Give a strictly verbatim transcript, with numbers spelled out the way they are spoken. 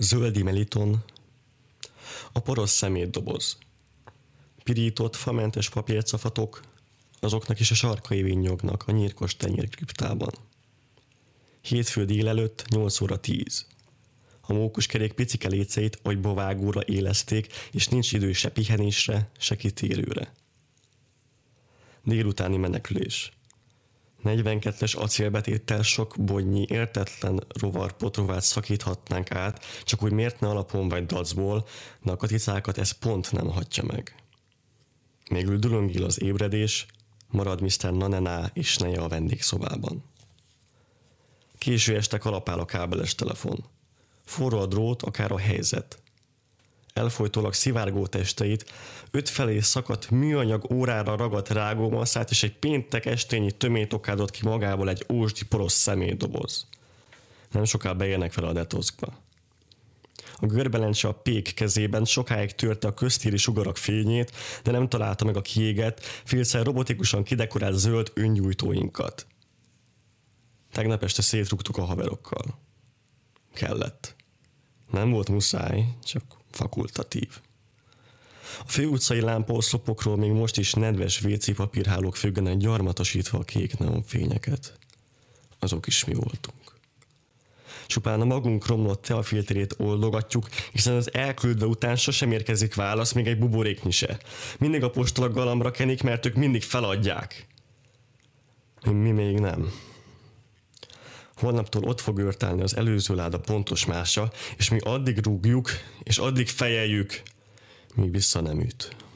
Zöldi meliton, a porosz szemétdoboz, pirított, famentes papírcafatok, azoknak is a sarkai vinnyognak a nyírkos tenyérkriptában. Hétfő délelőtt nyolc óra tíz. A mókuskerék picike léceit agyba vágóra éleszték, és nincs idő se pihenésre, se kitérőre. Délutáni menekülés. negyvenkettes acélbetéttel sok bonnyi, értetlen rovar potrovát szakíthatnánk át, csak úgy miért ne alapon vagy dacból, de a katicákat ez pont nem hagyja meg. Mégül dülöngél az ébredés, marad miszter Nanená és neje a vendégszobában. Késő este kalapál a kábeles telefon. Forró a drót, akár a helyzet. Elfolytólag szivárgó testeit, öt felé szakadt műanyag órára ragadt rágómaszát és egy péntek estényi tömét okádott ki magából egy ósdi porosz szemétdoboz. Nem soká beérnek fel a detoxba. A görbelencse a pék kezében sokáig törte a köztéri sugarak fényét, de nem találta meg a kiégett, félszer robotikusan kidekorált zöld öngyújtóinkat. Tegnap este szétrugtuk a haverokkal. Kellett. Nem volt muszáj, csak fakultatív. A főutcai lámpaoszlopokról még most is nedves vé cé papírhálók függenek gyarmatosítva a kék neonfényeket. Azok is mi voltunk. Csupán a magunk romlott teafilterét oldogatjuk, hiszen az elküldve után sosem érkezik válasz, még egy buboréknyi se. Mindig a postalag galambra kenik, mert ők mindig feladják. Mi még nem. Holnaptól ott fog őrtálni az előző láda pontos mása, és mi addig rúgjuk, és addig fejeljük, míg vissza nem üt.